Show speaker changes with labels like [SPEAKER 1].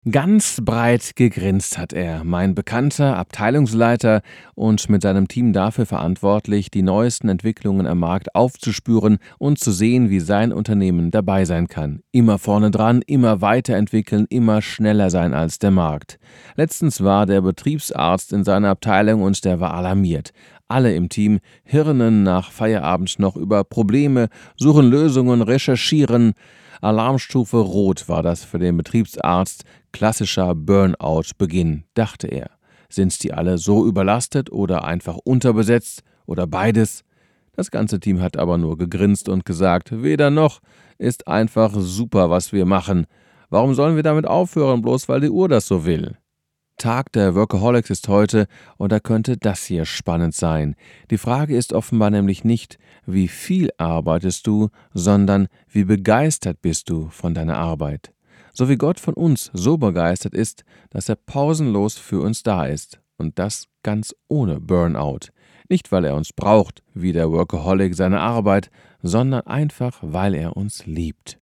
[SPEAKER 1] Ganz breit gegrinst hat er, mein bekannter Abteilungsleiter und mit seinem Team dafür verantwortlich, die neuesten Entwicklungen am Markt aufzuspüren und zu sehen, wie sein Unternehmen dabei sein kann. Immer vorne dran, immer weiterentwickeln, immer schneller sein als der Markt. Letztens war der Betriebsarzt in seiner Abteilung und der war alarmiert. Alle im Team hirnen nach Feierabend noch über Probleme, suchen Lösungen, recherchieren. Alarmstufe Rot war das für den Betriebsarzt. Klassischer Burnout-Beginn, dachte er. Sind die alle so überlastet oder einfach unterbesetzt oder beides? Das ganze Team hat aber nur gegrinst und gesagt, weder noch, ist einfach super, was wir machen. Warum sollen wir damit aufhören, bloß weil die Uhr das so will? Tag der Workaholics ist heute und da könnte das hier spannend sein. Die Frage ist offenbar nämlich nicht, wie viel arbeitest du, sondern wie begeistert bist du von deiner Arbeit. So wie Gott von uns so begeistert ist, dass er pausenlos für uns da ist. Und das ganz ohne Burnout. Nicht, weil er uns braucht, wie der Workaholic seine Arbeit, sondern einfach, weil er uns liebt.